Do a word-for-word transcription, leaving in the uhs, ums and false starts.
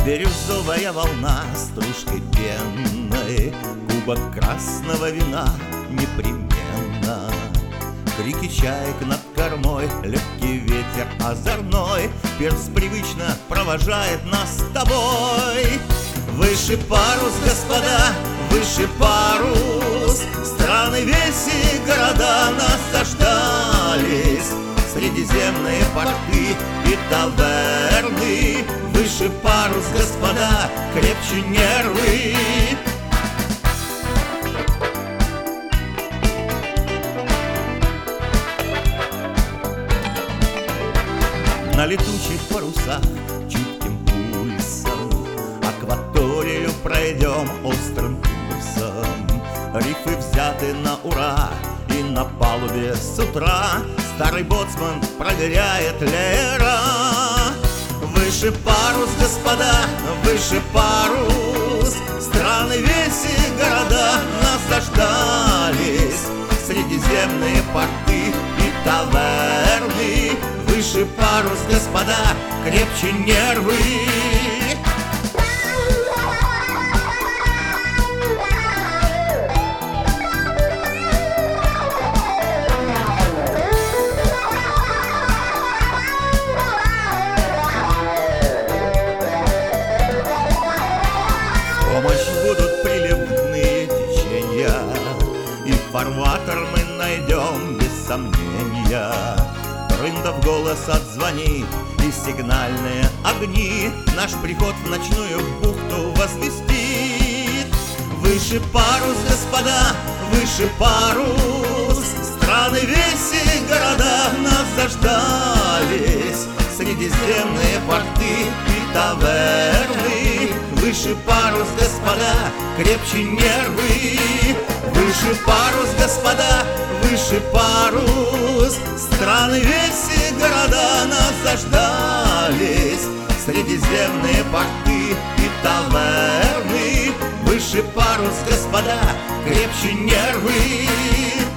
Бирюзовая волна стружкой пенной, кубок красного вина непременно. Крики чаек над кормой, легкий ветер озорной, перс привычно провожает нас с тобой. Выше парус, господа, выше парус, страны, веси, города нас заждались, средиземные порты и таверны. Выше парус, господа, крепче нервы. На летучих парусах чутким пульсом акваторию пройдем острым курсом. Рифы взяты на ура, и на палубе с утра старый боцман проверяет леера. Выше парус, господа, выше парус, страны, веси, города нас заждались, средиземные порты и таверны. Выше парус, господа, крепче нервы. В помощь будут приливные течения, и фарватер мы найдем без сомнения. Рындов голос отзвонит, и сигнальные огни наш приход в ночную бухту возвестит. Выше парус, господа, выше парус, страны, веси, города нас заждались, средиземные порты и таверны. Выше парус, господа, крепче нервы. Выше парус, господа, выше парус, страны, веси, города нас заждались, средиземные порты и таверны. Выше парус, господа, крепче нервы.